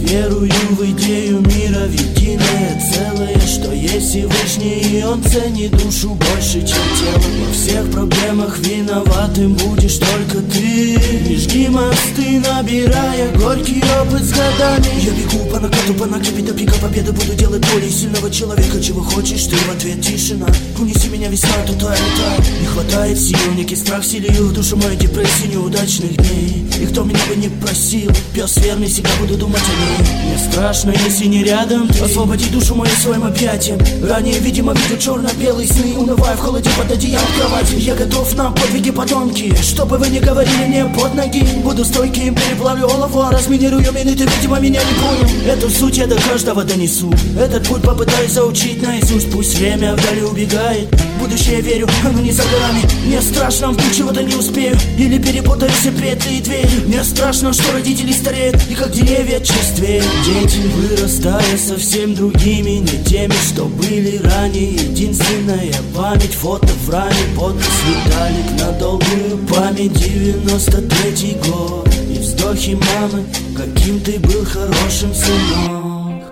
Верую в идею мира в единое целое, что есть Всевышний, и он ценит душу больше, чем тело. Во всех проблемах виноватым будешь только ты. Не жги мосты, набирая горький опыт с годами. Я бегу по накату, по накипи до пика победы. Буду делать более сильного человека. Чего хочешь ты, в ответ тишина. Унеси меня весна, туда летает. Не хватает сил, некий страх вселил душу мою депрессию неудачных дней. И кто меня бы не просил, пес верный, всегда буду думать о ней. Мне страшно, если не рядом ты. Освободи душу мою своим объятием. Ранее, видимо, видел черно-белые сны, унывая в холоде под одеялом в кровати. Я готов на подвиги подонки, чтобы вы не говорили мне под ноги. Буду стойким, переплавлю олово, разминирую мины, ты, видимо, меня не понял. Эту суть я до каждого донесу. Этот путь попытаюсь заучить наизусть. Пусть время вдали убегает. Будущее верю, оно не за горами. Мне страшно, вдруг чего-то не успею. Или перепутаю все петли и двери. Мне страшно, что родители стареют, и как деревья черствеют. Дети, вырастая совсем другими, не теми, что были ранее. Единственная память, фото в раме, подпись Виталик на долгую память. 93-й год и вздохи мамы, каким ты был хорошим сыном.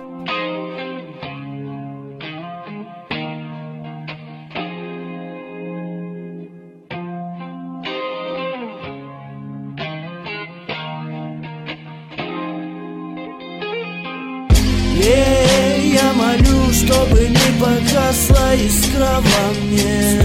Я молю, чтобы не погасла искра во мне.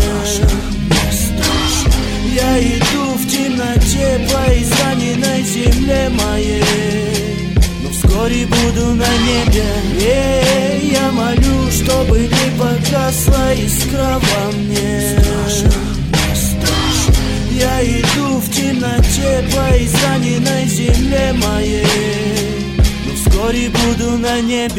Я иду в темноте по израненной земле моей, но вскоре буду на небе. Я молю, чтобы не погасла искра во мне. Я иду в темноте по израненной земле моей, но вскоре буду на небе.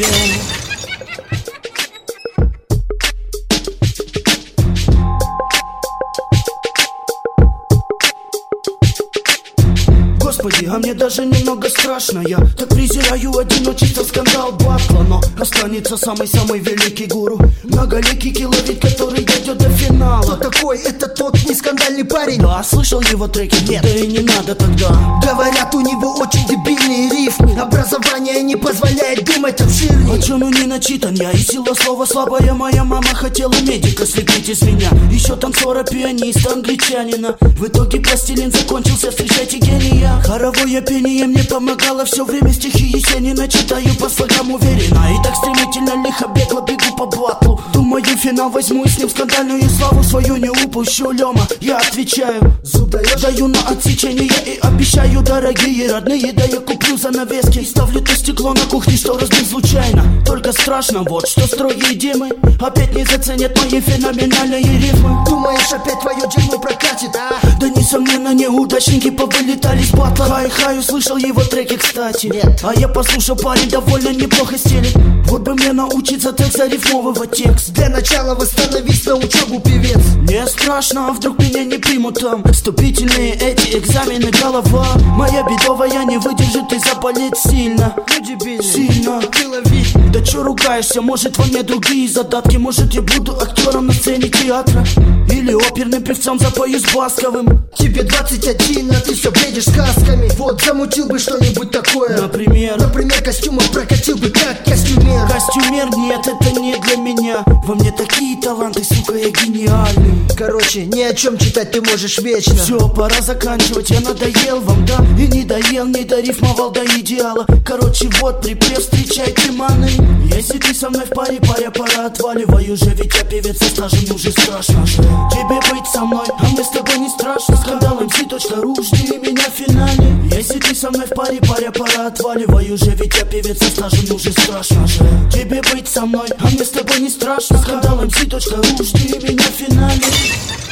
Господи, а мне даже немного страшно. Я так презираю одиночество, скандал, батла. Но останется самый-самый великий гуру, многоликий киловид, который дойдет до финала. Кто такой? Это тот нескандальный парень? Да, слышал его треки? Нет. Да и не надо тогда. Говорят, у него очень дебильные рифмы. Образование не позволяет думать обширнее. А чё, ну не начитан я, и сила слова слабая. Моя мама хотела медика слепить из меня. Еще танцора, пианиста, англичанина. В итоге пластилин закончился, встречайте гения. Хоровое пение мне помогало все время. Стихи Есенина читаю по слогам уверенно. И так стремительно, лихо, бегло бегу по блату. Думаю, финал возьму и с ним скандальную славу свою не упущу. Лёма, я отвечаю, зуб даёшь? Даю на отсечение и обещаю, дорогие родные. Да я куплю занавески и ставлю то стекло на кухне, что разбил случайно. Только страшно вот, что строгие Димы опять не заценят мои феноменальные рифмы. Думаешь, опять твое дерьмо прокатит, а? Да несомненно, неудачники повылетали с батла. Хай-хай, услышал его треки, кстати. Нет. А я послушал, парень довольно неплохо стелит. Вот бы мне научиться так зарифмовывать текст. Для начала восстановись на учебу, певец. Мне страшно, а вдруг меня не примут там. Вступительные эти экзамены, голова моя бедовая не выдержит и заболит сильно. Ну, дебильный, сильно. Киловид. Да чё ругаешься, может во мне другие задатки. Может я буду актером на сцене театра, или оперным певцом запою с Басковым. Тебе 21, а ты все бредишь сказками. Вот замутил бы что-нибудь такое. Например, костюмов прокатил бы как костюмер. Костюмер, нет, это не для меня. Во мне такие таланты, сука, я гениальный. Короче, ни о чем читать ты можешь вечно. Все, пора заканчивать, я надоел вам, да? И не доел, не дорифмовал до идеала. Короче, вот припев, встречайте маны. Если ты со мной в паре, паря, пора отваливай уже. Ведь я певец со стажем, уже страшно же тебе быть со мной, а мне с тобой не страшно. Скандал MC.ru, жди меня в финале. Если ты со мной в паре, паря, пора отваливай уже. Ведь я певец со стажем, уже страшно же тебе быть со мной, а мне с тобой не страшно. Скандал MC.ru, жди меня в финале.